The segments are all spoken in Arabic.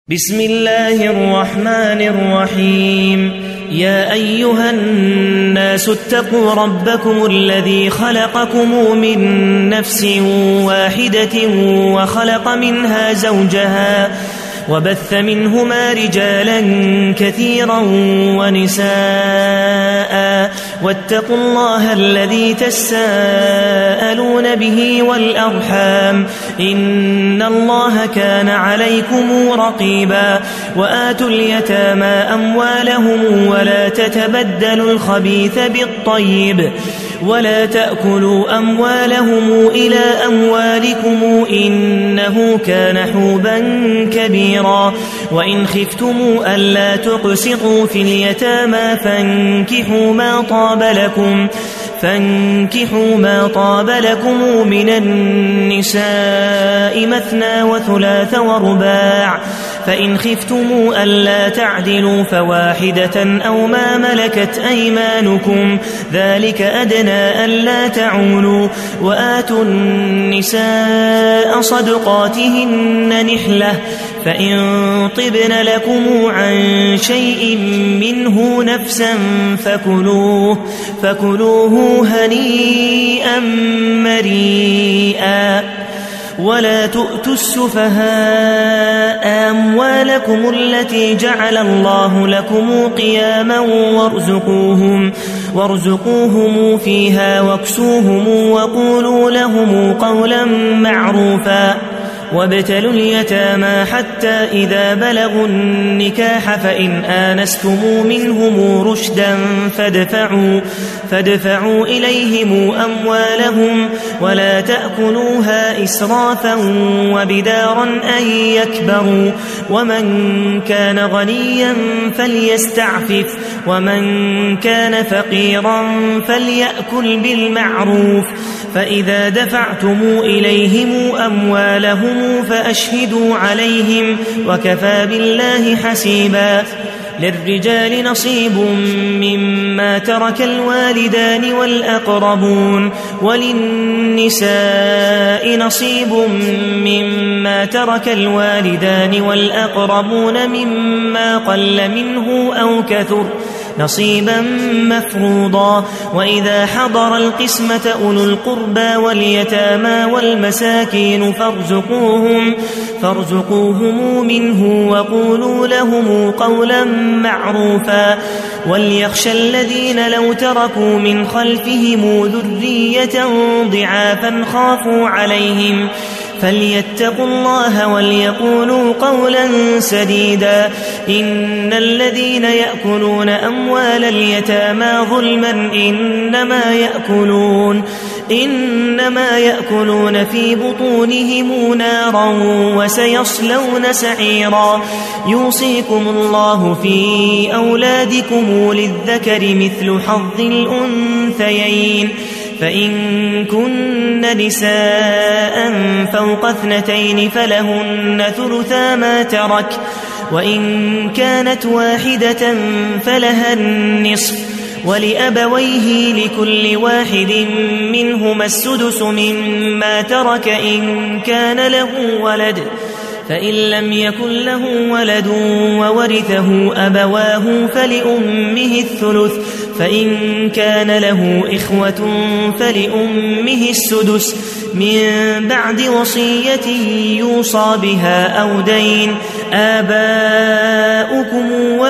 بسم الله الرحمن الرحيم. يا أيها الناس اتقوا ربكم الذي خلقكم من نفس واحدة وخلق منها زوجها وبث منهما رجالا كثيرا ونساء واتقوا الله الذي تساءلون به والأرحام إن الله كان عليكم رقيبا. وآتوا اليتامى أموالهم ولا تتبدلوا الخبيث بالطيب ولا تأكلوا أموالهم إلى أموالكم إنه كان حوبا كبيرا. وإن خفتم ألا تقسطوا في اليتامى فانكحوا ما طاب لكم من النساء مثنى وثلاث ورباع، فإن خفتم ألا تعدلوا فواحدة أو ما ملكت أيمانكم ذلك أدنى ألا تعولوا. وآتوا النساء صدقاتهن نحلة، فإن طبن لكم عن شيء منه نفسا فكلوه هنيئا مريئا. ولا تؤتوا السفهاء أموالكم التي جعل الله لكم قياما وارزقوهم فيها واكسوهم وقولوا لهم قولا معروفا. وابتلوا اليتامى حتى إذا بلغوا النكاح فإن آنستم منهم رشدا فادفعوا إليهم أموالهم ولا تأكلوها إسرافا وبدارا أن يكبروا. ومن كان غنيا فليستعفف ومن كان فقيرا فليأكل بالمعروف. فإذا دفعتم إليهم أموالهم فأشهدوا عليهم وكفى بالله حسيبا. للرجال نصيب مما ترك الوالدان والأقربون وللنساء نصيب مما ترك الوالدان والأقربون مما قل منه أو كثر نصيبا مفروضا. وإذا حضر القسمة أولو القربى واليتامى والمساكين فارزقوهم منه وقولوا لهم قولا معروفا. وليخشى الذين لو تركوا من خلفهم ذرية ضعافا خافوا عليهم فليتقوا الله وليقولوا قولا سديدا. إن الذين يأكلون أموال اليتامى ظلما إنما يأكلون في بطونهم نارا وسيصلون سعيرا. يوصيكم الله في أولادكم للذكر مثل حظ الأنثيين، فإن كن نساء فوق 2 فلهن ثلثا ما ترك، وإن كانت واحدة فلها النصف، ولأبويه لكل واحد منهما السدس مما ترك إن كان له ولد، فإن لم يكن له ولد وورثه أبواه فلأمه الثلث، فإن كان له إخوة فلأمه السدس من بعد وصية يوصى بها أو دين. آباؤكم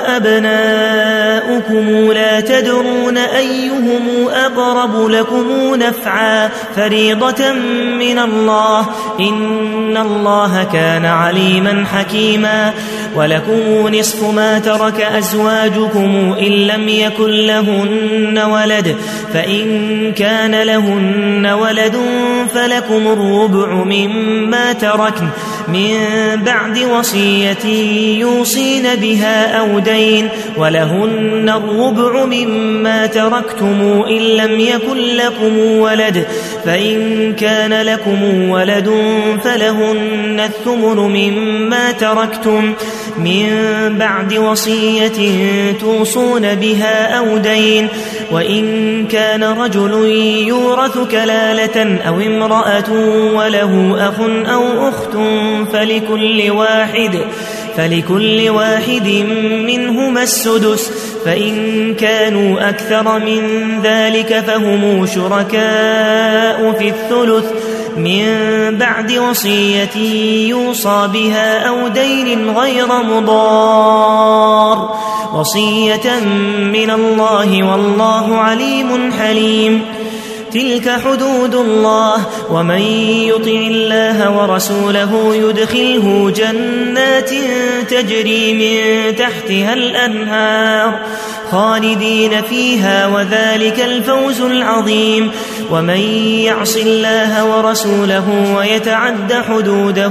وأبناؤكم لا تدرون أيهم أقرب لكم نفعا فريضة من الله إن الله كان عليما حكيما. ولكم نصف ما ترك أزواجكم إن لم يكن لهن ولد، فإن كان لهن ولد فلكم الربع مما تركن من بعد وصية يوصين بها أو دين، ولهن الربع مما تركتم إن لم يكن لكم ولد، فإن كان لكم ولد فلهن الثمن مما تركتم من بعد وصية توصون بها أو دين. وإن كان رجل يورث كلالة أو امرأة وله أخ أو أخت فلكل واحد منهما السدس، فإن كانوا أكثر من ذلك فهم شركاء في الثلث من بعد وصية يوصى بها أو دين غير مضار، وصية من الله والله عليم حليم. تلك حدود الله، ومن يطع الله ورسوله يدخله جنات تجري من تحتها الأنهار خالدين فيها، وذلك الفوز العظيم. ومن يعص الله ورسوله ويتعد حدوده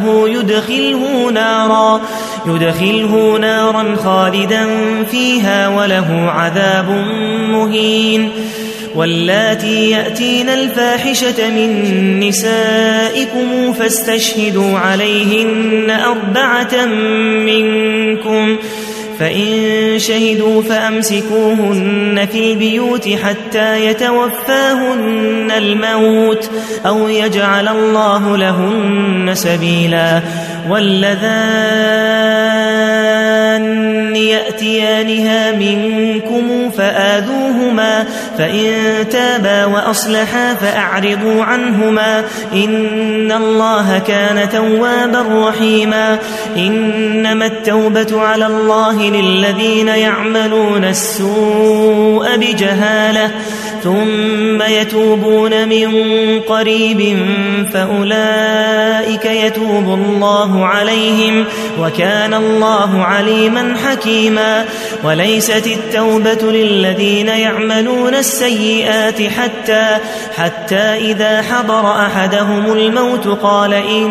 يدخله نارا خالدا فيها وله عذاب مهين. واللاتي يأتين الفاحشة من نسائكم فاستشهدوا عليهن 4 منكم، فإن شهدوا فأمسكوهن في البيوت حتى يتوفاهن الموت أو يجعل الله لهن سبيلا. واللذان يأتيانها منكم فآذوهما، فإن تابا وأصلحا فأعرضوا عنهما، إن الله كان توابا رحيما. إنما التوبة على الله للذين يعملون السوء بجهالة ثم يتوبون من قريب فأولئك يتوب الله عليهم، وكان الله عليما حكيما. وليست التوبة للذين يعملون السيئات حتى إذا حضر أحدهم الموت قال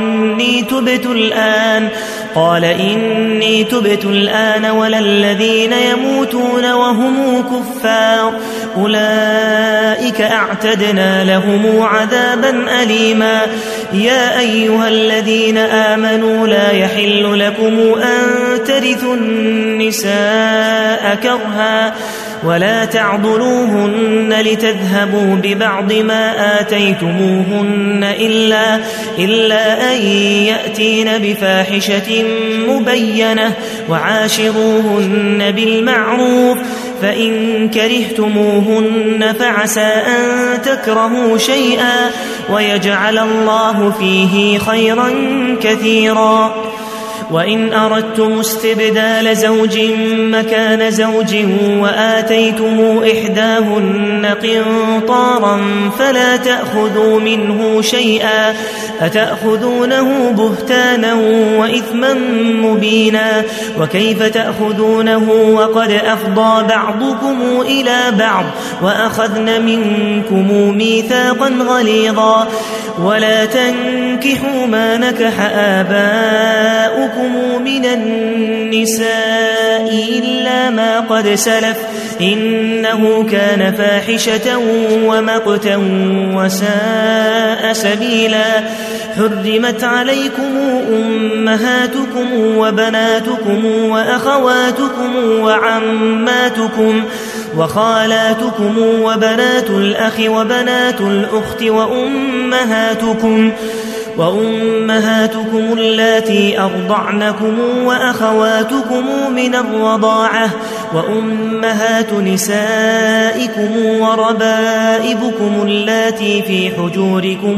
إني تبت الآن ولا الذين يموتون وهم كفار، أولئك أعتدنا لهم عذابا أليما. يا أيها الذين آمنوا لا يحل لكم أن ترثوا النساء كرها ولا تعضلوهن لتذهبوا ببعض ما آتيتموهن إلا أن يأتين بفاحشة مبينة، وعاشروهن بالمعروف، فإن كرهتموهن فعسى أن تكرهوا شيئا ويجعل الله فيه خيرا كثيرا. وإن أردتم استبدال زوج مكان زوج وآتيتم إحداهن قنطارا فلا تأخذوا منه شيئا، أتأخذونه بهتانا وإثما مبينا، وكيف تأخذونه وقد أفضى بعضكم إلى بعض وأخذن منكم ميثاقا غليظا. ولا تنكحوا ما نكح آباؤكم من النساء إلا ما قد سلف، إنه كان فاحشة ومقتا وساء سبيلا. حرمت عليكم أمهاتكم وبناتكم وأخواتكم وعماتكم وخالاتكم وبنات الأخ وبنات الأخت وأمهاتكم اللاتي أرضعنكم وأخواتكم من الرضاعة وأمهات نسائكم وربائبكم اللاتي في حجوركم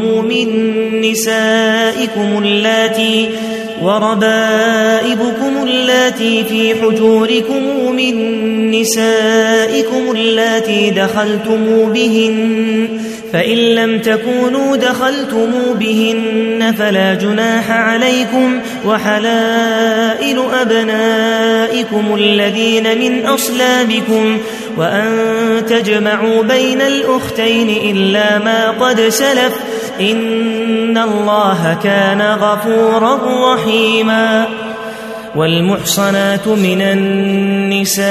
من نسائكم اللاتي دخلتم بهن، فإن لم تكونوا دخلتم بهن فلا جناح عليكم، وحلائل أبنائكم الذين من أصلابكم، وأن تجمعوا بين الأختين إلا ما قد سلف، إن الله كان غفورا رحيما. والمحصنات من النساء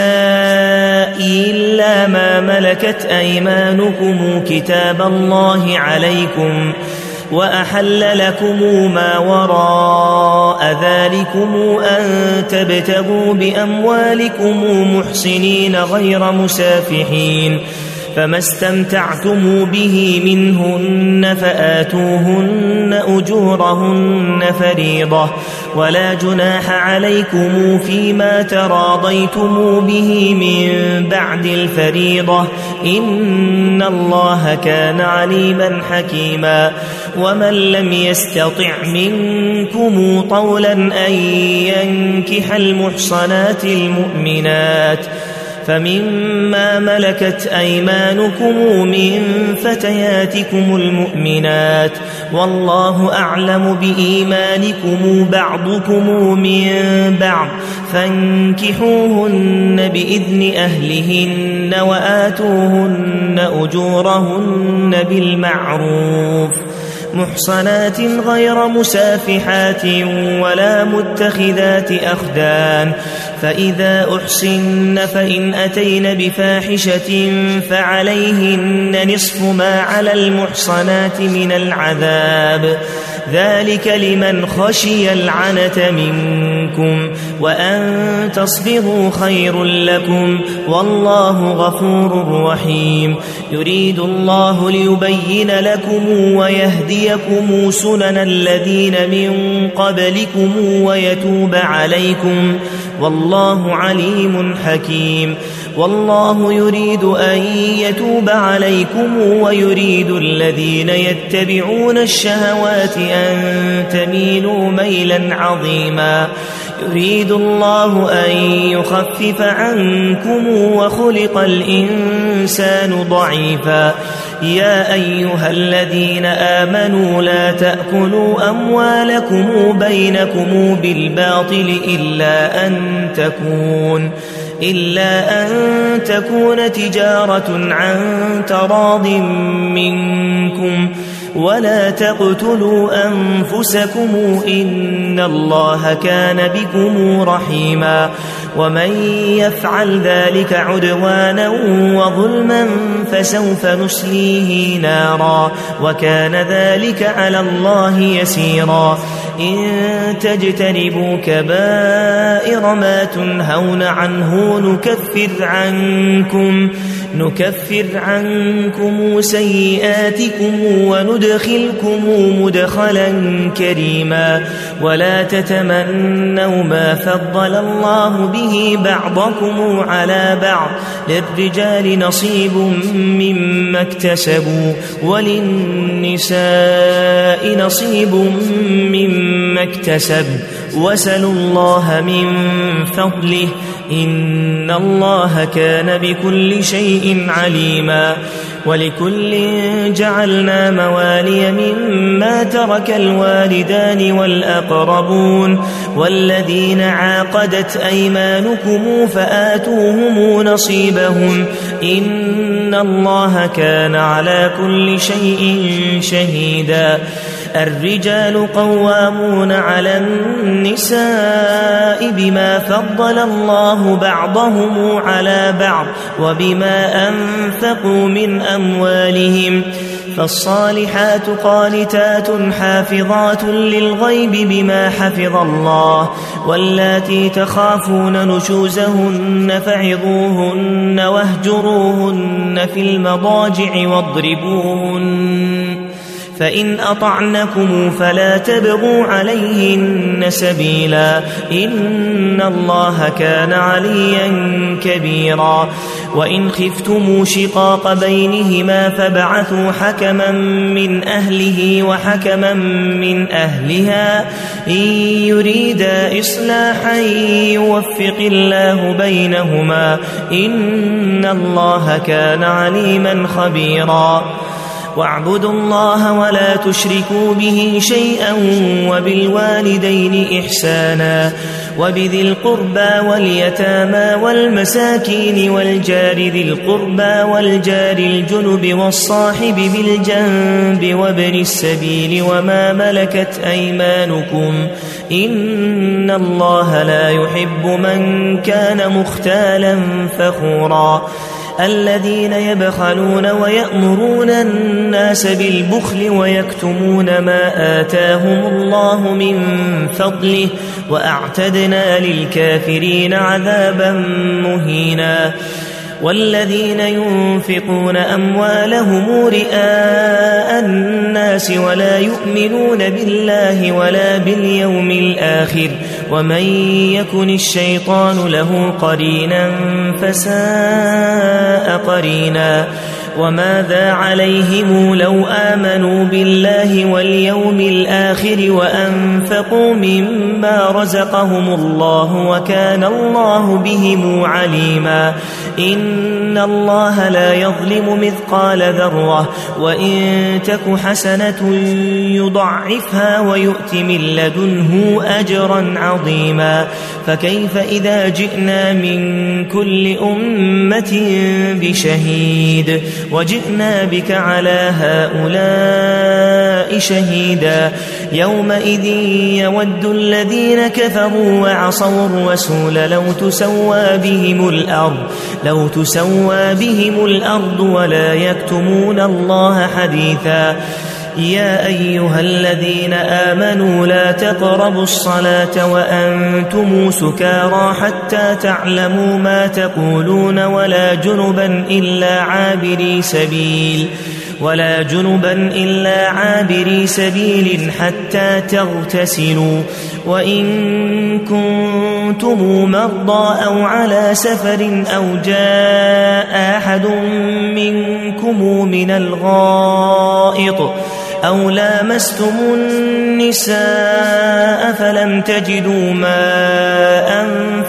إلا ما ملكت أيمانكم كتاب الله عليكم، وأحل لكم ما وراء ذلكم أن تبتغوا بأموالكم محسنين غير مسافحين، فما استمتعتم به منهن فآتوهن أجورهن فريضة ولا جناح عليكم فيما تراضيتم به من بعد الفريضة إن الله كان عليما حكيما ومن لم يستطع منكم طولا أن ينكح المحصنات المؤمنات فمما ملكت أيمانكم من فتياتكم المؤمنات والله أعلم بإيمانكم بعضكم من بعض فانكحوهن بإذن أهلهن وآتوهن أجورهن بالمعروف محصنات غير مسافحات ولا متخذات أخدان فإذا أحصن فإن أتين بفاحشة فعليهن نصف ما على المحصنات من العذاب ذلك لمن خشي العنة منكم وأن تصبروا خير لكم والله غفور رحيم يريد الله ليبين لكم ويهديكم سنن الذين من قبلكم ويتوب عليكم والله عليم حكيم والله يريد أن يتوب عليكم ويريد الذين يتبعون الشهوات أن تميلوا ميلا عظيما يريد الله أن يخفف عنكم وخلق الإنسان ضعيفا يا أيها الذين آمنوا لا تأكلوا أموالكم بينكم بالباطل إلا أن تكون تجارة عن تراض منكم ولا تقتلوا أنفسكم إن الله كان بكم رحيما ومن يفعل ذلك عدوانا وظلما فسوف نصليه نارا وكان ذلك على الله يسيرا إن تجتنبوا كبائر ما تنهون عنه نكفر عنكم سيئاتكم وندخلكم مدخلا كريما ولا تتمنوا ما فضل الله به بعضكم على بعض للرجال نصيب مما اكتسبوا وللنساء نصيب مما اكتسب واسألوا الله من فضله إن الله كان بكل شيء عليما ولكل جعلنا موالي مما ترك الوالدان والأقربون والذين عاقدت أيمانكم فآتوهم نصيبهم إن الله كان على كل شيء شهيدا الرجال قوامون على النساء بما فضل الله بعضهم على بعض وبما أنفقوا من أموالهم فالصالحات قانتات حافظات للغيب بما حفظ الله واللاتي تخافون نشوزهن فعظوهن واهجروهن في المضاجع واضربوهن فإن أطعنكم فلا تبغوا عليهن سبيلا إن الله كان عليا كبيرا وإن خفتم شقاق بينهما فابعثوا حكما من أهله وحكما من أهلها إن يريدا إصلاحا يوفق الله بينهما إن الله كان عليما خبيرا واعبدوا الله ولا تشركوا به شيئا وبالوالدين إحسانا وبذي القربى واليتامى والمساكين والجار ذي القربى والجار الجنب والصاحب بالجنب وابن السبيل وما ملكت أيمانكم إن الله لا يحب من كان مختالا فخورا الذين يبخلون ويأمرون الناس بالبخل ويكتمون ما آتاهم الله من فضله وأعتدنا للكافرين عذابا مهينا والذين ينفقون أموالهم رئاء الناس ولا يؤمنون بالله ولا باليوم الآخر ومن يكن الشيطان له قرينا فساء قرينا وماذا عليهم لو آمنوا بالله واليوم الآخر وأنفقوا مما رزقهم الله وكان الله بهم عليما إن الله لا يظلم مثقال ذرة وإن تك حسنة يضعفها ويؤت من لدنه أجرا عظيما فكيف إذا جئنا من كل أمة بشهيد وجئنا بك على هؤلاء شهيدا يومئذ يود الذين كفروا وعصوا الرسول لو تسوى بهم الأرض ولا يكتمون الله حديثا يا أيها الذين آمنوا لا تقربوا الصلاة وأنتم سكارى حتى تعلموا ما تقولون ولا جنبا إلا عابري سبيل حتى تغتسلوا وإن كنتم مرضى أو على سفر أو جاء أحد منكم من الغائط أو لامستم النساء فلم تجدوا ماء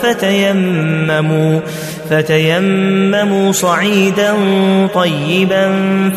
فتيمموا صعيدا طيبا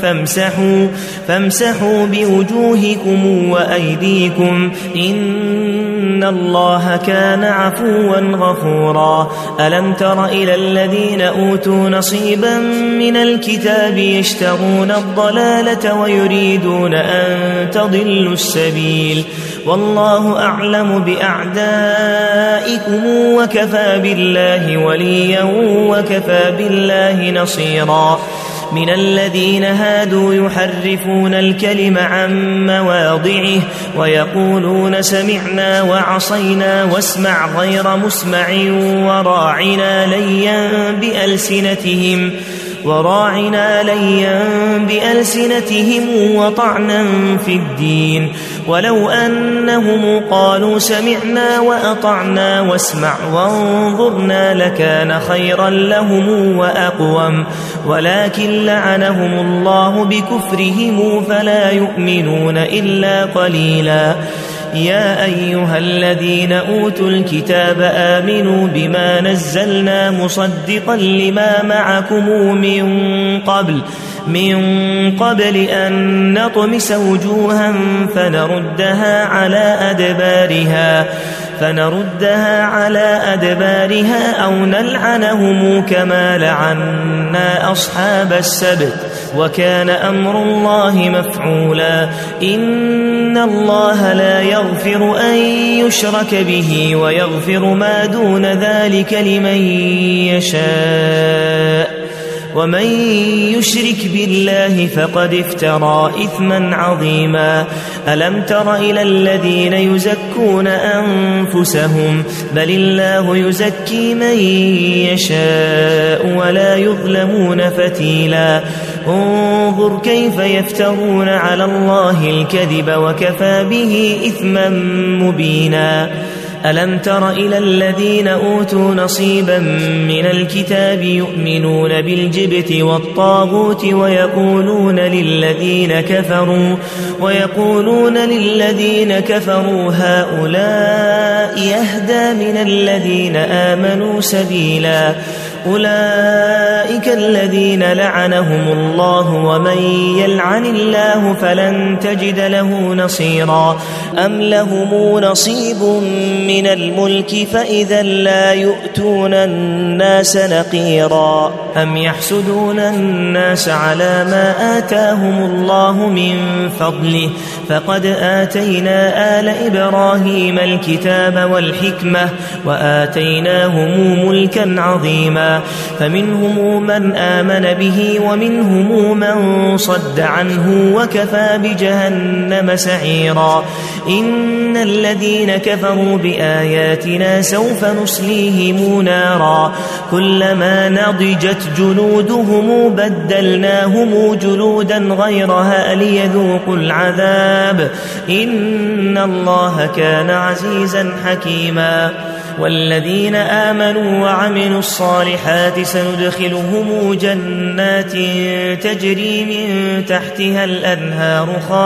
فامسحوا بوجوهكم وأيديكم إن الله كان عفوا غفورا ألم تر إلى الذين أوتوا نصيبا من الكتاب يشترون الضلالة ويريدون أن تضلوا السبيل والله أعلم بأعدائكم وكفى بالله وليا وكفى بالله نصيرا من الذين هادوا يحرفون الكلم عن مواضعه ويقولون سمعنا وعصينا واسمع غير مسمع وراعنا ليا بألسنتهم وطعنا في الدين ولو أنهم قالوا سمعنا وأطعنا واسمع وانظرنا لكان خيرا لهم وأقوم ولكن لعنهم الله بكفرهم فلا يؤمنون إلا قليلا يا أيها الذين أوتوا الكتاب آمنوا بما نزلنا مصدقا لما معكم من قبل أن نطمس وجوها فنردها على أدبارها أو نلعنهم كما لعنا أصحاب السبت وكان أمر الله مفعولا إن الله لا يغفر أن يشرك به ويغفر ما دون ذلك لمن يشاء ومن يشرك بالله فقد افترى إثما عظيما ألم تر إلى الذين يزكون أنفسهم بل الله يزكي من يشاء ولا يظلمون فتيلا انظر كيف يفترون على الله الكذب وكفى به إثما مبينا ألم تر إلى الذين أوتوا نصيبا من الكتاب يؤمنون بالجبت والطاغوت ويقولون للذين كفروا هؤلاء يهدى من الذين آمنوا سبيلا أولئك الذين لعنهم الله ومن يلعن الله فلن تجد له نصيرا أم لهم نصيب من الملك فإذا لا يؤتون الناس نقيرا أم يحسدون الناس على ما آتاهم الله من فضله فقد آتينا آل إبراهيم الكتاب والحكمة وآتيناهم ملكا عظيما قريبا فمنهم من آمن به ومنهم من صد عنه وكفى بجهنم سعيرا إن الذين كفروا بآياتنا سوف نصليهم نارا كلما نضجت جلودهم بدلناهم جلودا غيرها ليذوقوا العذاب إن الله كان عزيزا حكيما والذين آمنوا وعملوا الصالحات سندخلهم جنات تجري من تحتها الأنهار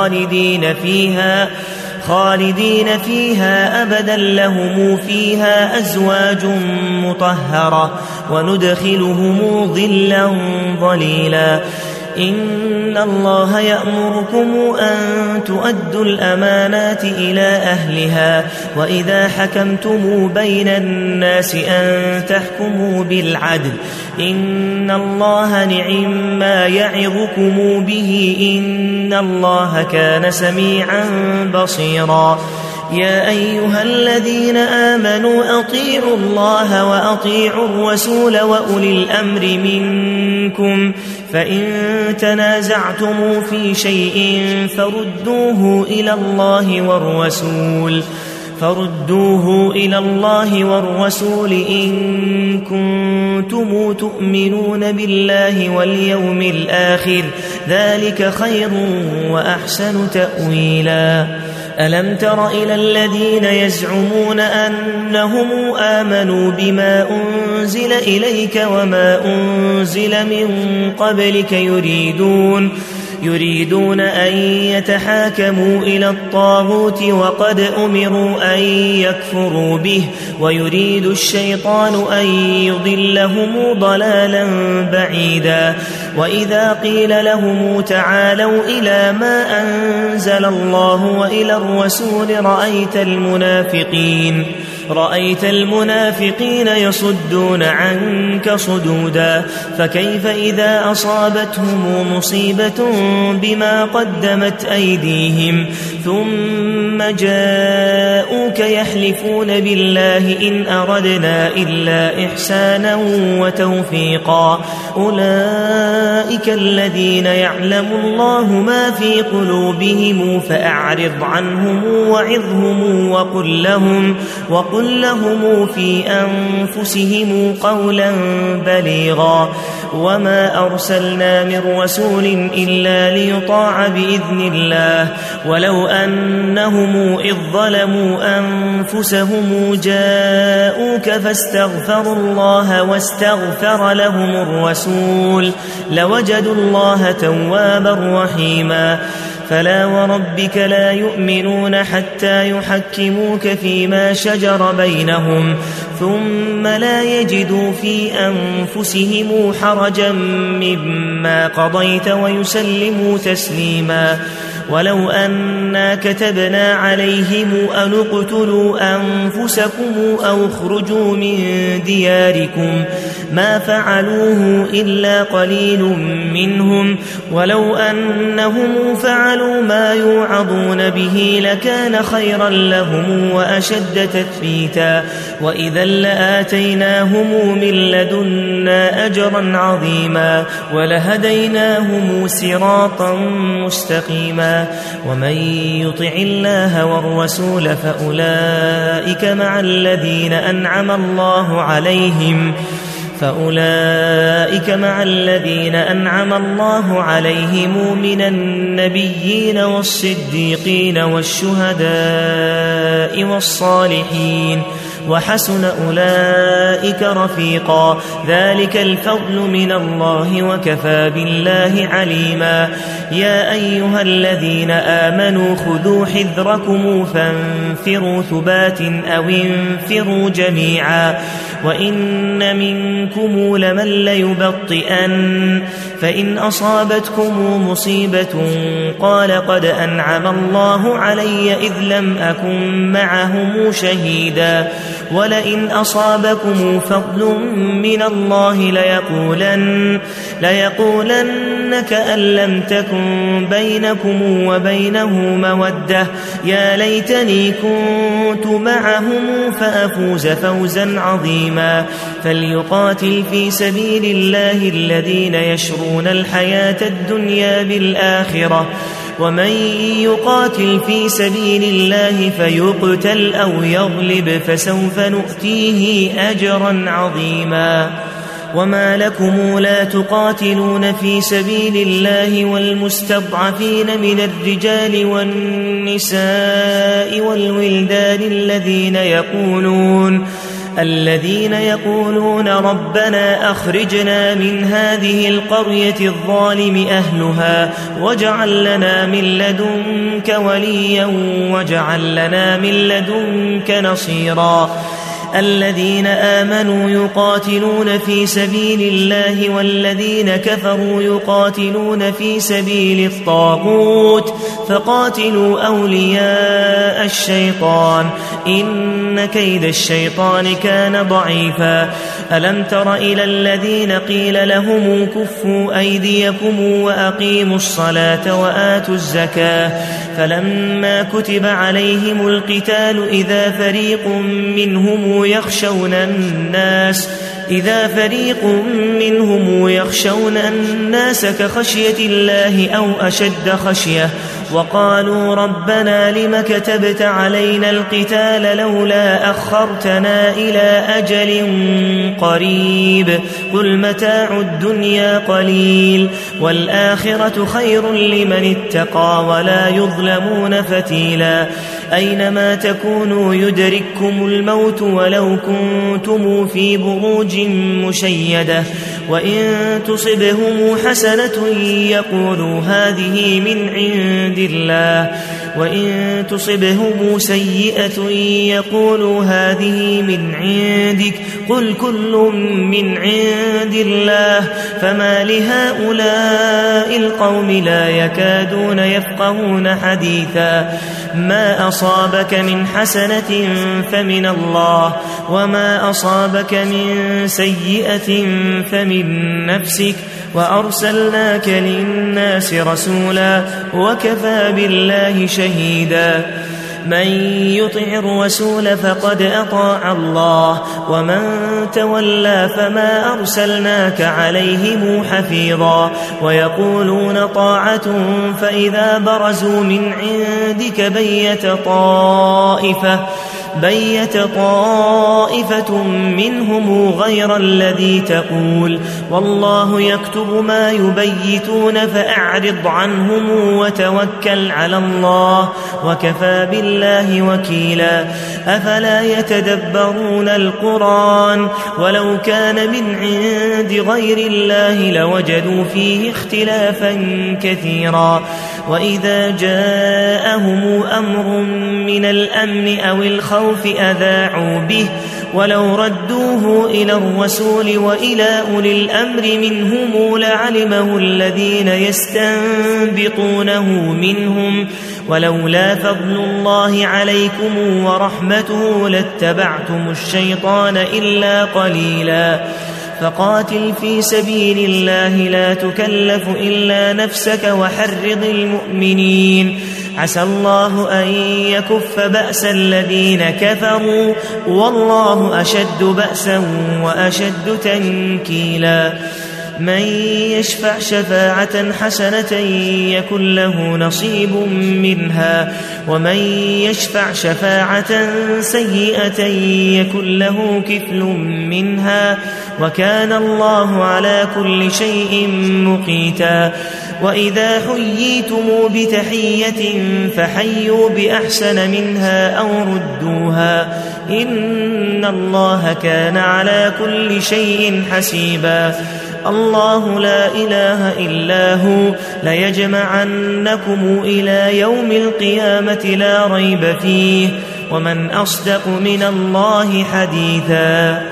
خالدين فيها أبدا لهم فيها أزواج مطهرة وندخلهم ظلا ظليلا إن الله يأمركم أن تؤدوا الأمانات إلى أهلها وإذا حكمتم بين الناس أن تحكموا بالعدل إن الله نعم ما يعظكم به إن الله كان سميعا بصيرا يا أيها الذين آمنوا أطيعوا الله وأطيعوا الرسول وأولي الأمر منكم فإن تنازعتم في شيء فردوه إلى الله والرسول إن كنتم تؤمنون بالله واليوم الآخر ذلك خير وأحسن تأويلا ألم تر إلى الذين يزعمون أنهم آمنوا بما أنزل إليك وما أنزل من قبلك يريدون أن يتحاكموا إلى الطاغوت وقد أمروا أن يكفروا به ويريد الشيطان أن يضلهم ضلالا بعيدا وإذا قيل لهم تعالوا إلى ما أنزل الله وإلى الرسول رأيت المنافقين يصدون عنك صدودا فكيف إذا أصابتهم مصيبة بما قدمت أيديهم ثم جاءوك يحلفون بالله إن أردنا إلا إحسانا وتوفيقا أولئك الذين يعلم الله ما في قلوبهم فأعرض عنهم وعظهم وقل لهم في أنفسهم قولا بليغا وما أرسلنا من رسول إلا ليطاع بإذن الله ولو أنهم إذ ظلموا أنفسهم جاءوك فاستغفروا الله واستغفر لهم الرسول لوجدوا الله توابا رحيما فلا وربك لا يؤمنون حتى يحكموك فيما شجر بينهم ثم لا يجدوا في أنفسهم حرجا مما قضيت ويسلموا تسليما ولو أنا كتبنا عليهم أن اقتلوا أنفسكم أو اخرجوا من دياركم ما فعلوه إلا قليل منهم ولو أنهم فعلوا ما يوعظون به لكان خيرا لهم وأشد تثبيتا وإذا لآتيناهم من لدنا أجرا عظيما ولهديناهم صراطا مستقيما ومن يطع الله والرسول فأولئك مع الذين أنعم الله عليهم من النبيين والصديقين والشهداء والصالحين وحسن أولئك رفيقا ذلك الفضل من الله وكفى بالله عليما يا أيها الذين آمنوا خذوا حذركم فانفروا ثبات أو انفروا جميعا وإن منكم لمن ليبطئن فإن أصابتكم مصيبة قال قد أنعم الله علي إذ لم أكن معهم شهيدا ولئن أصابكم فضل من الله ليقولن كأن لم تكن بينكم وبينه مودة يا ليتني كنت معهم فأفوز فوزا عظيما فليقاتل في سبيل الله الذين يشرون الحياة الدنيا بالآخرة ومن يقاتل في سبيل الله فيقتل أو يغلب فسوف نؤتيه أجرا عظيما وما لكم لا تقاتلون في سبيل الله والمستضعفين من الرجال والنساء والولدان الذين يقولون ربنا أخرجنا من هذه القرية الظالم أهلها واجعل لنا من لدنك وليا واجعل لنا من لدنك نصيرا الذين آمنوا يقاتلون في سبيل الله والذين كفروا يقاتلون في سبيل الطاغوت فقاتلوا أولياء الشيطان إن كيد الشيطان كان ضعيفا ألم تر إلى الذين قيل لهم كفوا أيديكم وأقيموا الصلاة وآتوا الزكاة فلما كتب عليهم القتال إذا فريق منهم يخشون الناس كخشية الله أو أشد خشية وقالوا ربنا لم كتبت علينا القتال لولا أخرتنا إلى أجل قريب قل متاع الدنيا قليل والآخرة خير لمن اتقى ولا يظلمون فتيلا أينما تكونوا يدرككم الموت ولو كنتم في بروج مشيدة وإن تصبهم حسنة يقولوا هذه من عند الله وإن تصبهم سيئة يقولوا هذه من عندك قل كل من عند الله فما لهؤلاء القوم لا يكادون يفقهون حديثا ما أصابك من حسنة فمن الله وما أصابك من سيئة فمن نفسك وأرسلناك للناس رسولا وكفى بالله شهيدا من يطع الرسول فقد أطاع الله ومن تولى فما أرسلناك عليهم حفيظا ويقولون طاعة فإذا برزوا من عندك بيت طائفة منهم غير الذي تقول والله يكتب ما يبيتون فأعرض عنهم وتوكل على الله وكفى بالله وكيلا أفلا يتدبرون القرآن ولو كان من عند غير الله لوجدوا فيه اختلافا كثيرا وإذا جاءهم أمر من الأمن أو الخوف أذاعوا به ولو ردوه إلى الرسول وإلى أولي الأمر منهم لعلمه الذين يستنبطونه منهم ولولا فضل الله عليكم ورحمته لاتبعتم الشيطان إلا قليلا فقاتل في سبيل الله لا تكلف إلا نفسك وحرض المؤمنين عسى الله أن يكف بأس الذين كفروا والله أشد بأسا وأشد تنكيلا من يشفع شفاعة حسنة يكن له نصيب منها ومن يشفع شفاعة سيئة يكن له كفل منها وكان الله على كل شيء مقيتا وإذا حييتم بتحية فحيوا بأحسن منها أو ردوها إن الله كان على كل شيء حسيبا الله لا إله إلا هو ليجمعنكم إلى يوم القيامة لا ريب فيه ومن أصدق من الله حديثا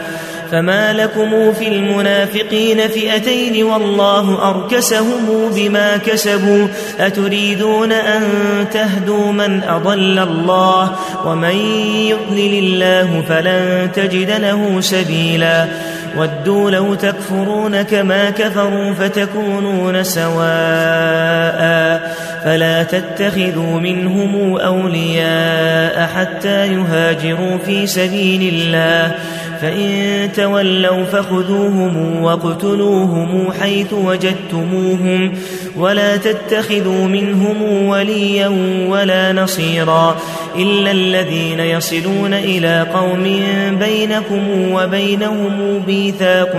فما لكم في المنافقين فئتين والله أركسهم بما كسبوا أتريدون أن تهدوا من أضل الله ومن يضلل الله فلن تجد له سبيلا ودوا لو تكفرون كما كفروا فتكونون سواء فلا تتخذوا منهم أولياء حتى يهاجروا في سبيل الله فإن تولوا فخذوهم واقتلوهم حيث وجدتموهم ولا تتخذوا منهم وليا ولا نصيرا إلا الذين يصلون إلى قوم بينكم وبينهم ميثاق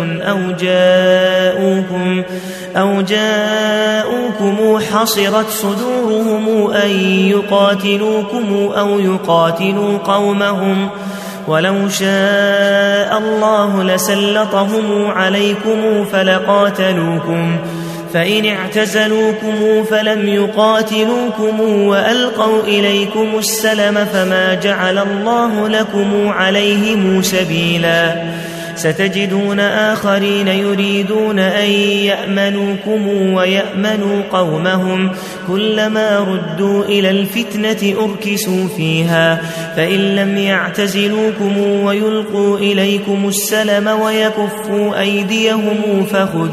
أو جاءوكم حصرت صدورهم أن يقاتلوكم أو يقاتلوا قومهم ولو شاء الله لسلطهم عليكم فلقاتلوكم فإن اعتزلوكم فلم يقاتلوكم وألقوا إليكم السلم فما جعل الله لكم عليهم سبيلا ستجدون آخرين يريدون أن يأمنوكم ويأمنوا قومهم كلما ردوا إلى الفتنة أركسوا فيها فإن لم يعتزلوكم ويلقوا إليكم السلم ويكفوا أيديهم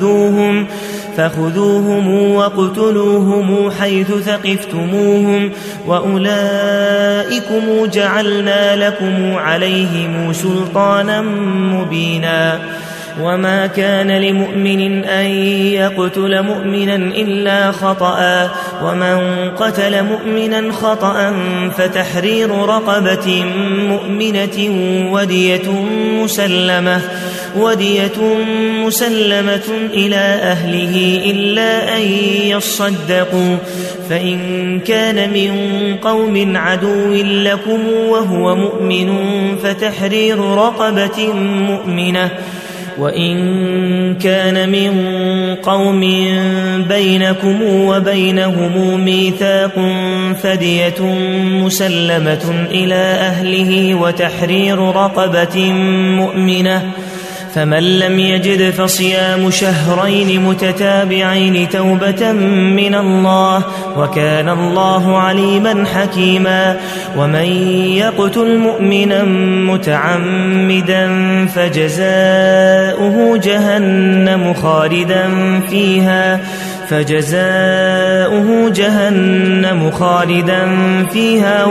فخذوهم واقتلوهم حيث ثقفتموهم وأولئكم جعلنا لكم عليهم سلطانا مبينا وما كان لمؤمن أن يقتل مؤمنا إلا خطأ ومن قتل مؤمنا خطأ فتحرير رقبة مؤمنة ودية مسلمة إلى أهله إلا أن يصدقوا فإن كان من قوم عدو لكم وهو مؤمن فتحرير رقبة مؤمنة وإن كان من قوم بينكم وبينهم ميثاق فدية مسلمة إلى أهله وتحرير رقبة مؤمنة فمن لم يجد فصيام شهرين متتابعين توبة من الله وكان الله عليما حكيما ومن يقتل مؤمنا متعمدا فجزاؤه جهنم خالدا فيها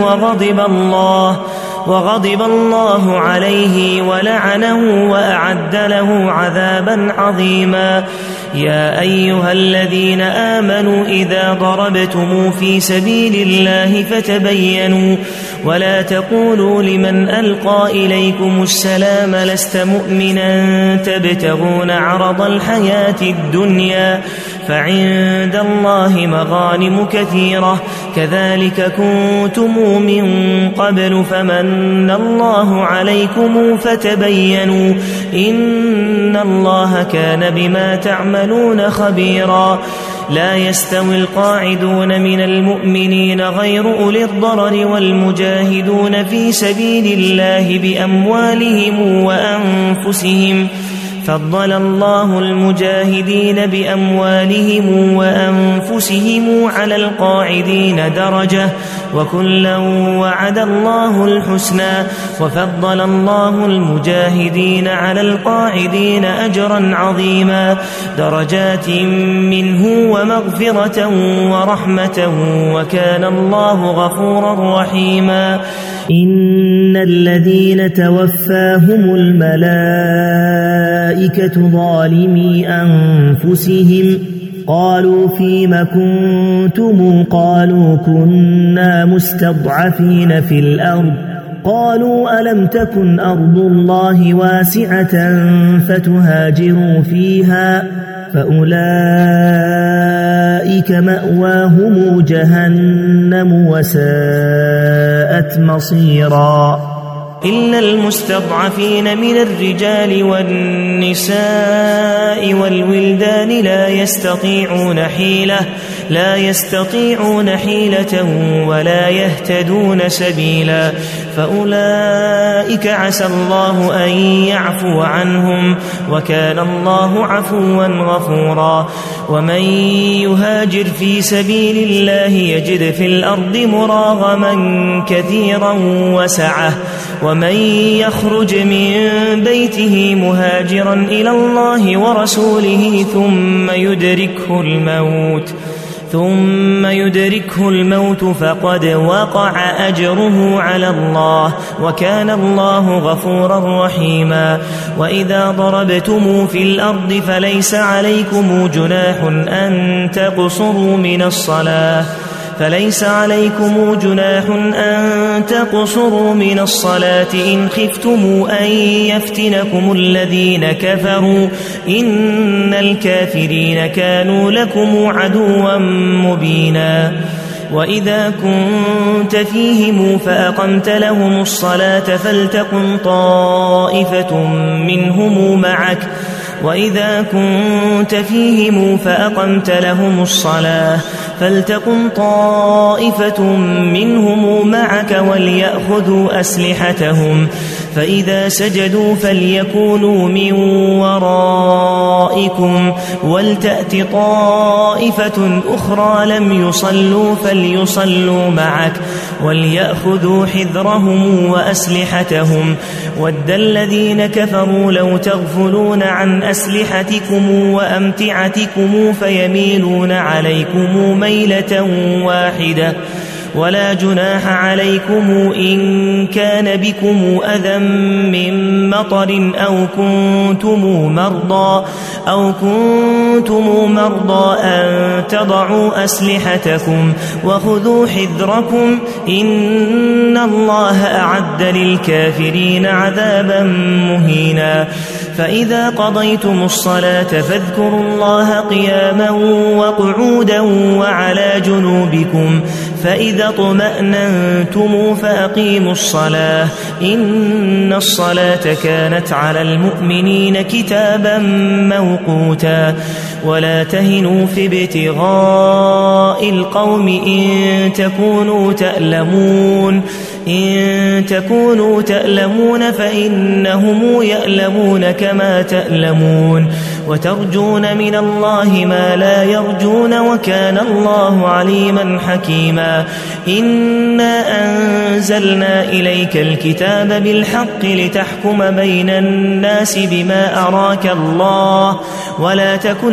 وغضب الله عليه ولعنه وأعد له عذابا عظيما يا أيها الذين آمنوا إذا ضربتم في سبيل الله فتبينوا ولا تقولوا لمن ألقى إليكم السلام لست مؤمنا تبتغون عرض الحياة الدنيا فعند الله مغانم كثيرة كذلك كنتم من قبل فمن الله عليكم فتبينوا إن الله كان بما تعملون خبيرا لا يستوي القاعدون من المؤمنين غير أولي الضرر والمجاهدون في سبيل الله بأموالهم وأنفسهم فضل الله المجاهدين بأموالهم وأنفسهم على القاعدين درجة وكلا وعد الله الحسنى وفضل الله المجاهدين على القاعدين أجرا عظيما درجات منه ومغفرة ورحمة وكان الله غفورا رحيما إن الذين توفاهم الملائكة ظالمي أنفسهم قالوا فيم كنتم قالوا كنا مستضعفين في الأرض قالوا ألم تكن أرض الله واسعة فتهاجروا فيها فأولئك مأواهم جهنم وساءت مصيرا إلا المستضعفين من الرجال والنساء والولدان لا لا يستطيعون حيلة ولا يهتدون سبيلا فأولئك عسى الله أن يعفو عنهم وكان الله عفوا غفورا ومن يهاجر في سبيل الله يجد في الأرض مراغما كثيرا وسعة ومن يخرج من بيته مهاجرا إلى الله ورسوله ثم يدركه الموت فقد وقع أجره على الله وكان الله غفورا رحيما وإذا ضربتم في الأرض فليس عليكم جناح أن تقصروا من الصلاة إن خفتم أن يفتنكم الذين كفروا إن الكافرين كانوا لكم عدوا مبينا وإذا كنت فيهم فأقمت لهم الصلاة فلتقم طائفة منهم معك وليأخذوا أسلحتهم فإذا سجدوا فليكونوا من ورائكم ولتأت طائفة أخرى لم يصلوا فليصلوا معك وليأخذوا حذرهم وأسلحتهم ود الذين كفروا لو تغفلون عن أسلحتكم وأمتعتكم فيميلون عليكم ميلة واحدة ولا جناح عليكم إن كان بكم أذى من مطر أو كنتم مرضى أن تضعوا أسلحتكم وخذوا حذركم إن الله أعد للكافرين عذابا مهينا فإذا قضيتم الصلاة فاذكروا الله قياما وقعودا وعلى جنوبكم فإذا اطمأننتم فأقيموا الصلاة إن الصلاة كانت على المؤمنين كتابا موقوتا ولا تهنوا في ابتغاء القوم إن تكونوا تألمون فإنهم يألمون كما تألمون وترجون من الله ما لا يرجون وكان الله عليما حكيما إنا أنزلنا إليك الكتاب بالحق لتحكم بين الناس بما أراك الله ولا تكن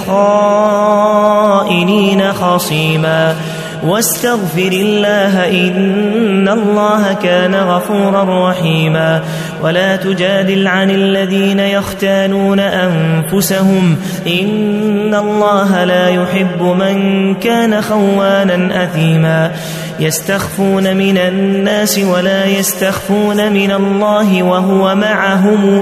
للخائنين خصيما واستغفر الله إن الله كان غفورا رحيما ولا تجادل عن الذين يختانون أنفسهم إن الله لا يحب من كان خوانا أثيما يستخفون من الناس ولا يستخفون من الله وهو معهم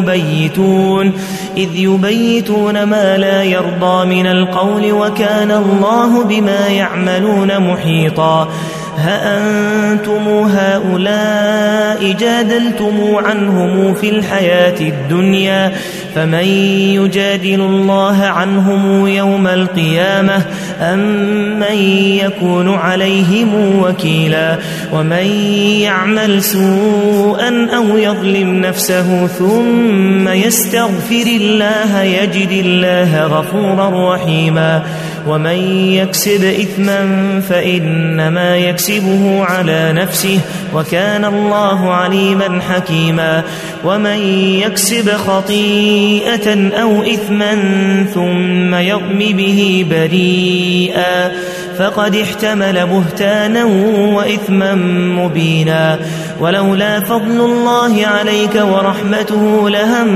إذ يبيتون ما لا يرضى من القول وكان الله بما يعملون محيطا ها أنتم هؤلاء جادلتم عنهم في الحياة الدنيا فمن يجادل الله عنهم يوم القيامة أم من يكون عليهم وكيلا ومن يعمل سوءا أو يظلم نفسه ثم يستغفر الله يجد الله غفورا رحيما ومن يكسب إثما فإنما يكسبه على نفسه وكان الله عليما حكيما ومن يكسب خطيئة أو إثما ثم يرم به بريئا فقد احتمل بهتانا وإثما مبينا ولولا فضل الله عليك ورحمته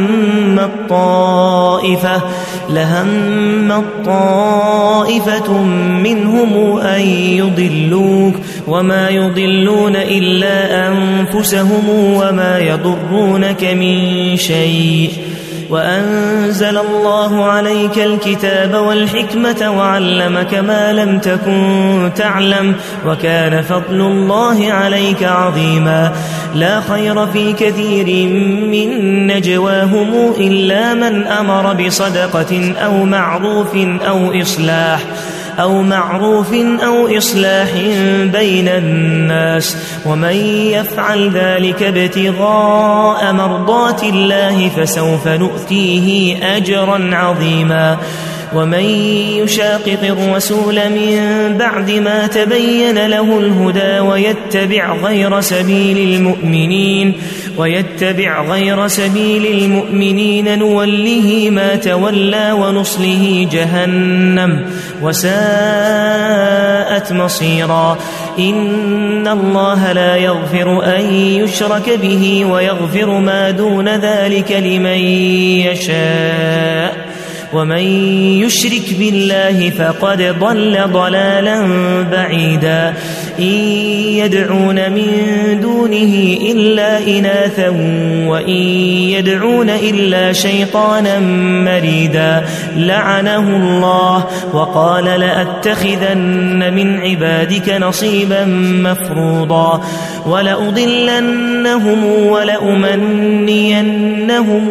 لهم طائفة منهم أن يضلوك وما يضلون إلا أنفسهم وما يضرونك من شيء وأنزل الله عليك الكتاب والحكمة وعلمك ما لم تكن تعلم وكان فضل الله عليك عظيما لا خير في كثير من نجواهم إلا من أمر بصدقة أو معروف أو معروف أو إصلاح بين الناس، ومن يفعل ذلك ابتغاء مرضات الله فسوف نؤتيه أجرا عظيما. ومن يشاقق الرسول من بعد ما تبين له الهدى ويتبع غير سبيل المؤمنين نوله ما تولى ونصله جهنم وساءت مصيرا. إن الله لا يغفر أن يشرك به ويغفر ما دون ذلك لمن يشاء، ومن يشرك بالله فقد ضل ضلالا بعيدا. إن يدعون من دونه إلا إناثا وإن يدعون إلا شيطانا مريدا لعنه الله وقال لأتخذن من عبادك نصيبا مفروضا ولأضلنهم ولأمنينهم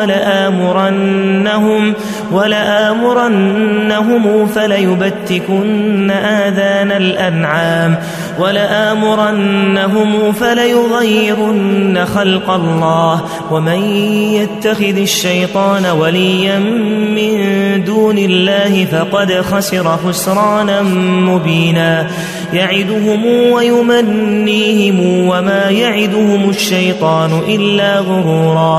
ولآمرنهم فليبتكن آذان الأنعام ولآمرنهم فليغيرن خلق الله. ومن يتخذ الشيطان وليا من دون الله فقد خسر خسرانا مبينا. يعدهم ويمنيهم وما يعدهم الشيطان إلا غرورا.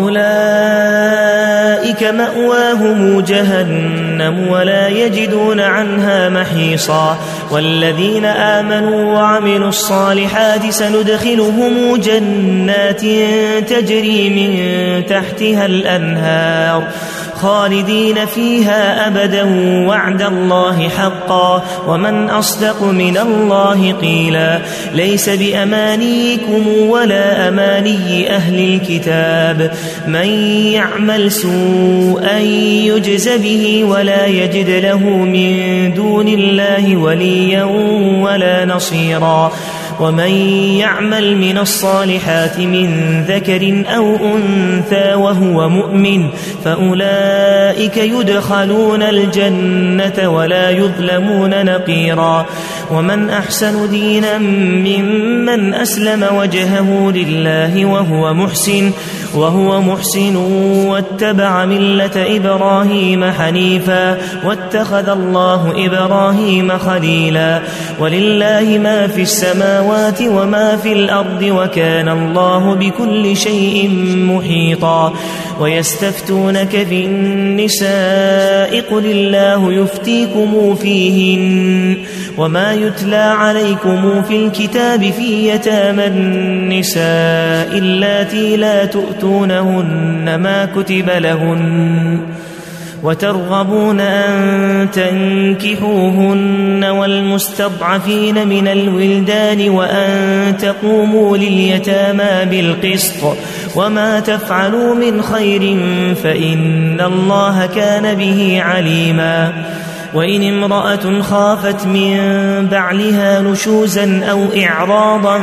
أولئك مأواهم جهنم ولا يجدون عنها محيصا. والذين آمنوا وعملوا الصالحات سندخلهم جنات تجري من تحتها الأنهار خالدين فيها أبدا وعد الله حقا ومن أصدق من الله قيلا. ليس بأمانيكم ولا أماني أهل الكتاب من يعمل سوءا يجز به ولا يجد له من دون الله وليا ولا نصيرا. ومن يعمل من الصالحات من ذكر أو أنثى وهو مؤمن فأولئك يدخلون الجنة ولا يظلمون نقيرا. ومن أحسن دينا ممن أسلم وجهه لله وهو محسن واتبع ملة إبراهيم حنيفا واتخذ الله إبراهيم خليلا. ولله ما في السماوات وما في الأرض وكان الله بكل شيء محيطا. ويستفتونك في النساء قل الله يفتيكم فيهن وما يتلى عليكم في الكتاب في يتامى النساء اللاتي لا تؤتونهن ما كتب لهن وترغبون أن تنكحوهن والمستضعفين من الولدان وأن تقوموا لليتامى بالقسط وما تفعلوا من خير فإن الله كان به عليما. وإن امرأة خافت من بعلها نشوزا أو إعراضا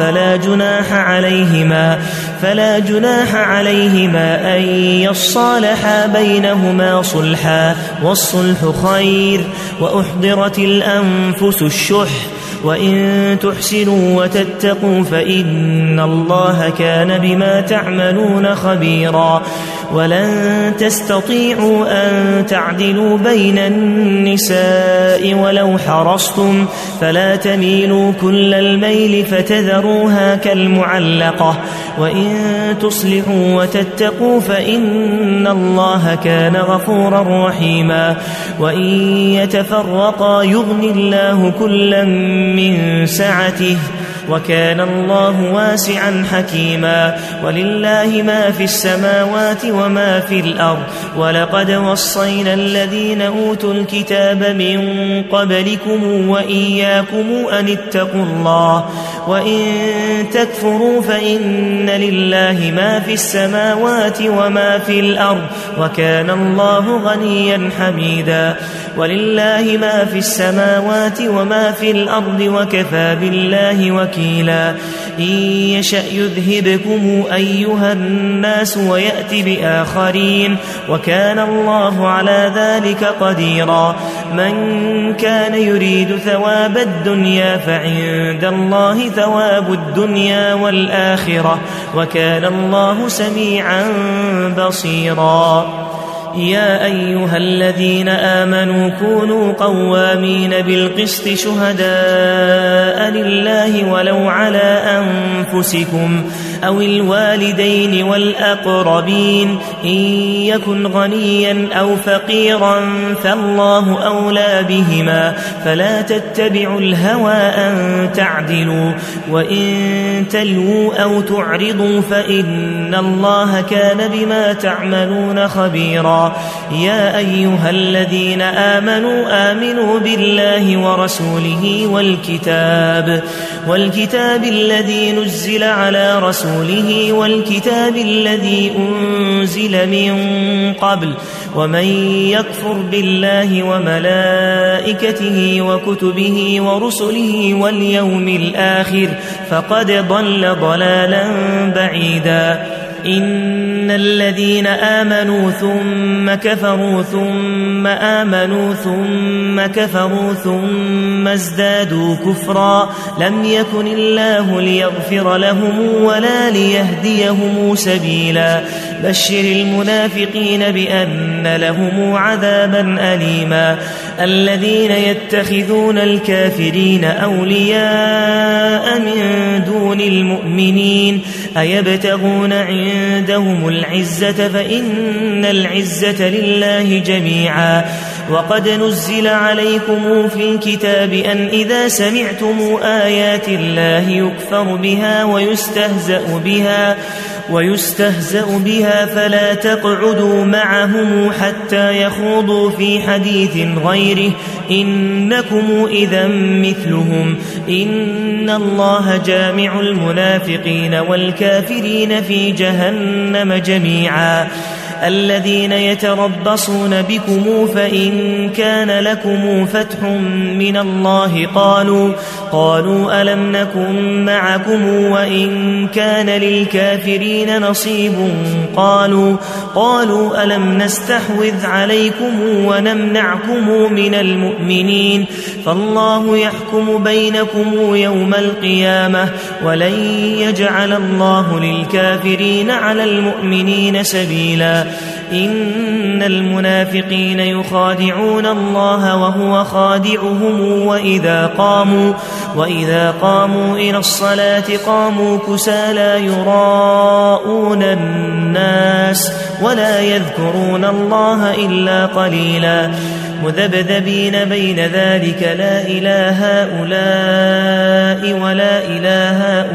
فلا جناح عليهما أن يصالحا بينهما صلحا والصلح خير. وأحضرت الأنفس الشح وإن تحسنوا وتتقوا فإن الله كان بما تعملون خبيرا. ولن تستطيعوا أن تعدلوا بين النساء ولو حرصتم فلا تميلوا كل الميل فتذروها كالمعلقة. وإن تصلحوا وتتقوا فإن الله كان غفورا رحيما. وإن يتفرقا يغني الله كلا من سعته وكان الله واسعا حكيما. ولله ما في السماوات وما في الأرض ولقد وصينا الذين أوتوا الكتاب من قبلكم وإياكم أن اتقوا الله وإن تكفروا فإن لله ما في السماوات وما في الأرض وكان الله غنيا حميدا. ولله ما في السماوات وما في الأرض وكفى بالله وكيلا. وكيلا إن يشأ يذهبكم أيها الناس ويأت بآخرين وكان الله على ذلك قديرا من كان يريد ثواب الدنيا فعند الله ثواب الدنيا والآخرة وكان الله سميعا بصيرا يا أيها الذين آمنوا كونوا قوامين بالقسط شهداء لله ولو على أنفسكم أو الوالدين والأقربين إن يكن غنيا أو فقيرا فالله أولى بهما فلا تتبعوا الهوى أن تعدلوا وإن تلووا أو تعرضوا فإن الله كان بما تعملون خبيرا يا أيها الذين آمنوا بالله ورسوله والكتاب الذي نزل على رسوله والكتاب الذي أنزل من قبل ومن يكفر بالله وملائكته وكتبه ورسله واليوم الآخر فقد ضل ضلالا بعيدا إن الذين آمنوا ثم كفروا ثم آمنوا ثم كفروا ثم ازدادوا كفرا لم يكن الله ليغفر لهم ولا ليهديهم سبيلا بشر المنافقين بأن لهم عذابا أليما الذين يتخذون الكافرين أولياء من دون المؤمنين أيبتغون عندهم العزة فإن العزة لله جميعا وقد نزل عليكم في الكتاب أن إذا سمعتم آيات الله يكفر بها ويستهزأ بها فلا تقعدوا معهم حتى يخوضوا في حديث غيره إنكم إذا مثلهم إن الله جامع المنافقين والكافرين في جهنم جميعا الذين يتربصون بكم فإن كان لكم فتح من الله قالوا ألم نكن معكم وإن كان للكافرين نصيب قالوا ألم نستحوذ عليكم ونمنعكم من المؤمنين فالله يحكم بينكم يوم القيامة ولن يجعل الله للكافرين على المؤمنين سبيلا إن المنافقين يخادعون الله وهو خادعهم وإذا قاموا إلى الصلاة قاموا كسالى يراءون الناس ولا يذكرون الله إلا قليلا مذبذبين بين ذلك لا إله هؤلاء ولا إله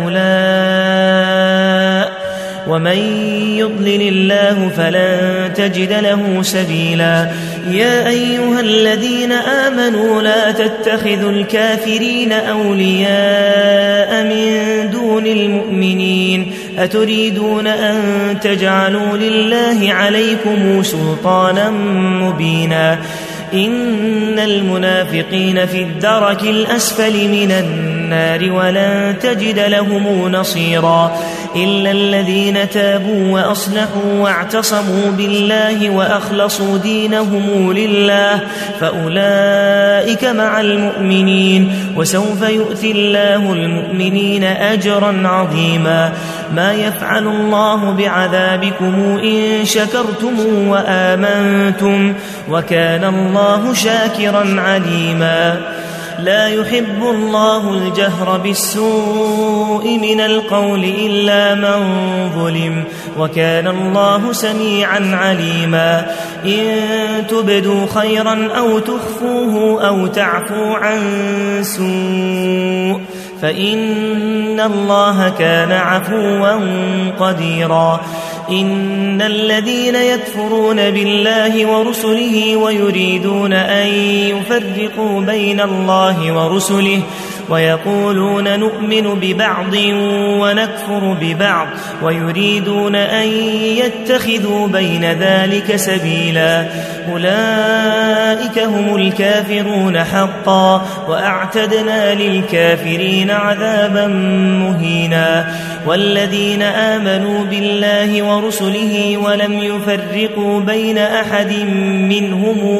هؤلاء ومن يضلل الله فلن تجد له سبيلا يا أيها الذين آمنوا لا تتخذوا الكافرين أولياء من دون المؤمنين أتريدون أن تجعلوا لله عليكم سلطانا مبينا إن المنافقين في الدرك الأسفل من النار ولن تجد لهم نصيرا إلا الذين تابوا وأصلحوا واعتصموا بالله وأخلصوا دينهم لله فأولئك مع المؤمنين وسوف يؤتي الله المؤمنين أجرا عظيما ما يفعل الله بعذابكم إن شكرتم وآمنتم وكان الله شاكرا عليما لا يحب الله الجهر بالسوء من القول إلا من ظلم وكان الله سميعا عليما إن تبدوا خيرا أو تخفوه أو تعفوا عن سوء فإن الله كان عفوا قديرا إن الذين يكفرون بالله ورسله ويريدون أن يفرقوا بين الله ورسله ويقولون نؤمن ببعض ونكفر ببعض ويريدون أن يتخذوا بين ذلك سبيلا أولئك هم الكافرون حقا وأعتدنا للكافرين عذابا مهينا والذين آمنوا بالله ورسله ولم يفرقوا بين أحد منهم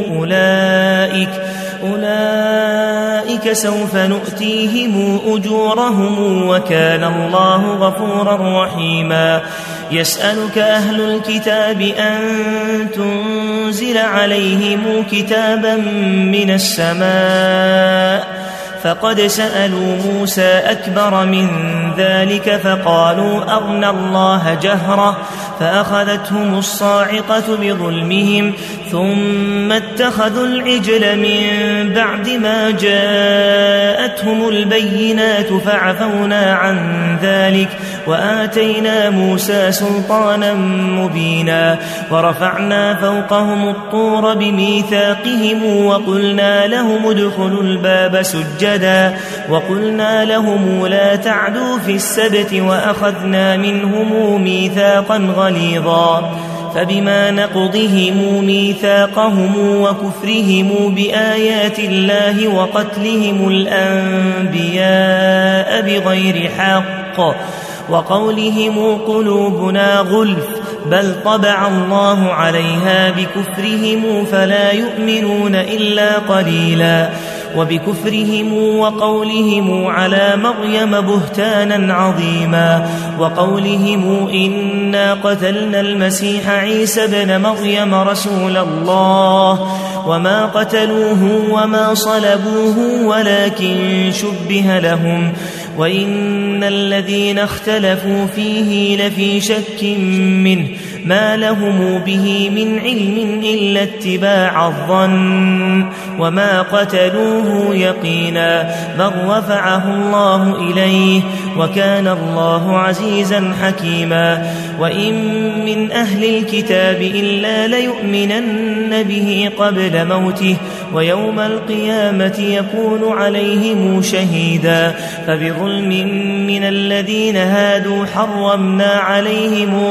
أولئك سوف نؤتيهم أجورهم وكان الله غفورا رحيما يسألك أهل الكتاب أن تنزل عليهم كتابا من السماء فقد سألوا موسى أكبر من ذلك فقالوا أرنا الله جهرة فأخذتهم الصاعقة بظلمهم ثم اتخذوا العجل من بعد ما جاءتهم البينات فعفونا عن ذلك وآتينا موسى سلطانا مبينا ورفعنا فوقهم الطور بميثاقهم وقلنا لهم ادخلوا الباب سجدا وقلنا لهم لا تعدوا في السبت وأخذنا منهم ميثاقا غليظا فبما نقضهم ميثاقهم وكفرهم بآيات الله وقتلهم الأنبياء بغير حق وقولهم قلوبنا غلف بل طبع الله عليها بكفرهم فلا يؤمنون إلا قليلا وبكفرهم وقولهم على مريم بهتانا عظيما وقولهم إنا قتلنا المسيح عيسى بن مريم رسول الله وما قتلوه وما صلبوه ولكن شبه لهم وإن الذين اختلفوا فيه لفي شك منه ما لهم به من علم إلا اتباع الظن وما قتلوه يقينا بل رفعه الله إليه وكان الله عزيزا حكيما وإن من أهل الكتاب إلا ليؤمنن به قبل موته ويوم القيامة يكون عليهم شهيدا فبظلم من الذين هادوا حرمنا عليهم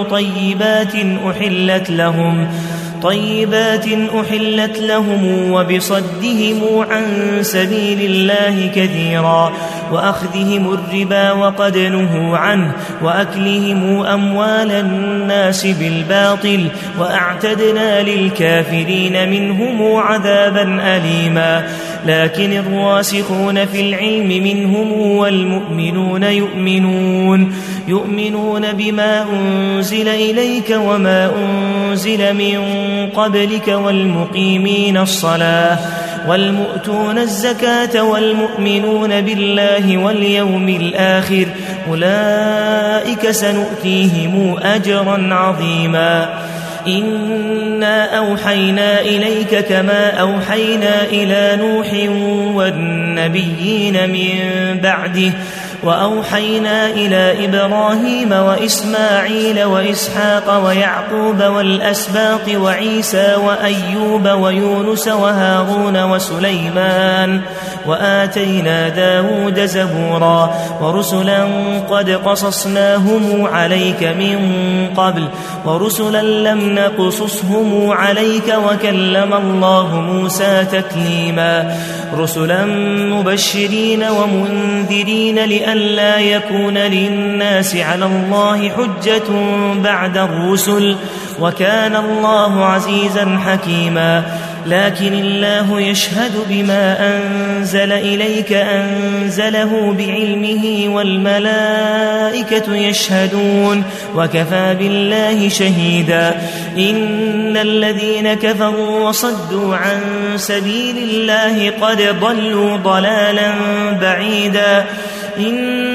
طيبات أحلت لهم وبصدهم عن سبيل الله كثيرا وأخذهم الربا وقد نهوا عنه وأكلهم أموال الناس بالباطل وأعتدنا للكافرين منهم عذابا أليما لكن الراسخون في العلم منهم والمؤمنون يؤمنون بما أنزل إليك وما أنزل من قبلك والمقيمين الصلاة والمؤتون الزكاة والمؤمنون بالله واليوم الآخر أولئك سنؤتيهم أجرا عظيما إنا أوحينا إليك كما أوحينا إلى نوح والنبيين من بعده وأوحينا إلى إبراهيم وإسماعيل وإسحاق ويعقوب والأسباط وعيسى وأيوب ويونس وهارون وسليمان وآتينا داود زبورا ورسلا قد قصصناهم عليك من قبل ورسلا لم نقصصهم عليك وكلم الله موسى تكليما رسلا مبشرين ومنذرين لئلا يكون للناس على الله حجة بعد الرسل وكان الله عزيزا حكيما لكن الله يشهد بما أنزل إليك أنزله بعلمه والملائكة يشهدون وكفى بالله شهيدا إن الذين كفروا وصدوا عن سبيل الله قد ضلوا ضلالا بعيدا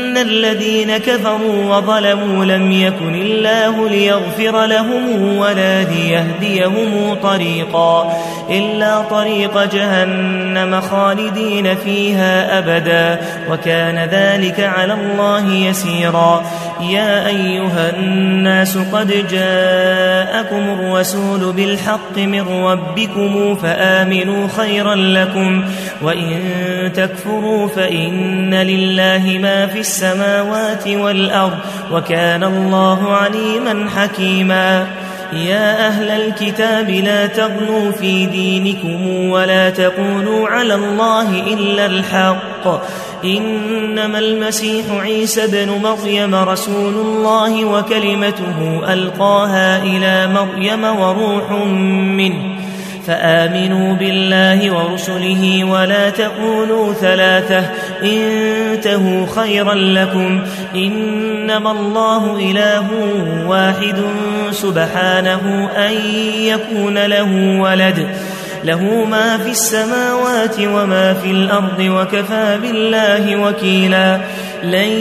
الذين كفروا وظلموا لم يكن الله ليغفر لهم ولا ليهديهم طريقا إلا طريق جهنم خالدين فيها أبدا وكان ذلك على الله يسيرا. يا أيها الناس قد جاءكم الرسول بالحق من ربكم فآمنوا خيرا لكم وإن تكفروا فإن لله ما في السماوات والأرض وكان الله عليما حكيما. يا أهل الكتاب لا تغلوا في دينكم ولا تقولوا على الله إلا الحق إنما المسيح عيسى بن مريم رسول الله وكلمته ألقاها إلى مريم وروح منه فآمنوا بالله ورسله ولا تقولوا ثلاثة انتهوا خيرا لكم إنما الله إله واحد سبحانه أن يكون له ولد له ما في السماوات وما في الأرض وكفى بالله وكيلا. لن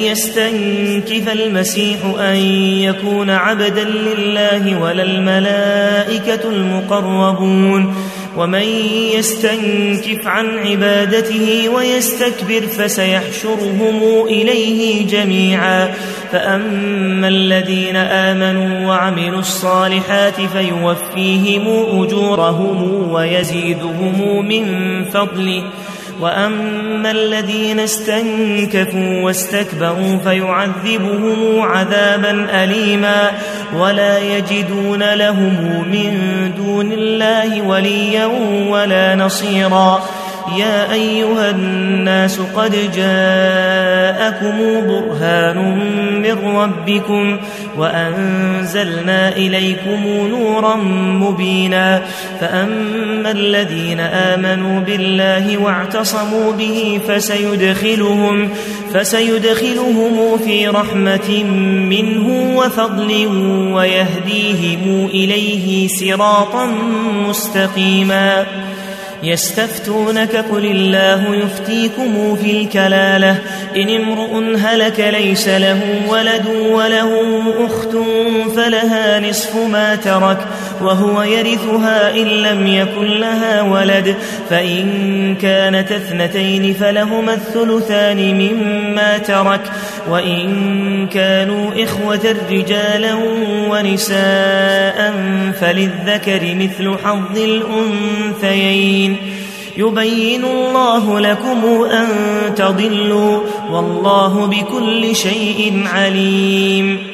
يستنكف المسيح أن يكون عبدا لله ولا الملائكة المقربون ومن يستنكف عن عبادته ويستكبر فسيحشرهم إليه جميعا. فأما الذين آمنوا وعملوا الصالحات فيوفيهم أجورهم ويزيدهم من فضله وأما الذين استنكفوا واستكبروا فيعذبهم عذابا أليما ولا يجدون لهم من دون الله وليا ولا نصيرا. يا أيها الناس قد جاءكم برهان من ربكم وأنزلنا إليكم نورا مبينا. فأما الذين آمنوا بالله واعتصموا به فسيدخلهم في رحمة منه وفضل ويهديهم إليه صراطا مستقيما. يستفتونك قل الله يفتيكم في الكلالة إن امرؤ هلك ليس له ولد وله أخت فلها نصف ما ترك وهو يرثها إن لم يكن لها ولد فإن كانت اثنتين فلهما الثلثان مما ترك وإن كانوا إخوة رجالا ونساء فللذكر مثل حظ الأنثيين. يبين الله لكم أن تضلوا والله بكل شيء عليم.